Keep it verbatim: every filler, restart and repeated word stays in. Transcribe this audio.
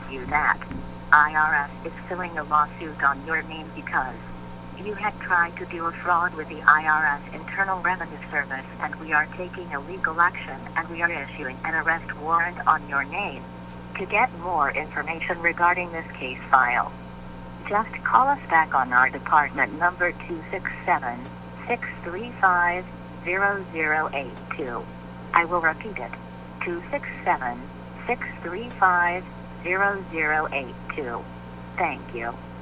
you that I R S is filing a lawsuit on your name because you had tried to do a fraud with the I R S Internal Revenue Service, and we are taking a legal action and we are issuing an arrest warrant on your name. To get more information regarding this case file, just call us back on our department number two six seven, six three five, zero zero eight two. I will repeat it, two six seven, six three five, zero zero eight two. Thank you.